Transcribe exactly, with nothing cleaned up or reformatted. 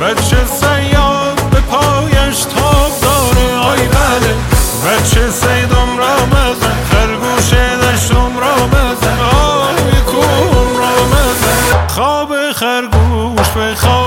بچه صیاد به پایش تاب داره، آی بله بچه صیدم را مزن، خرگوش دشتم را مزن، آی کن را مزن. خواب خرگوش به خواب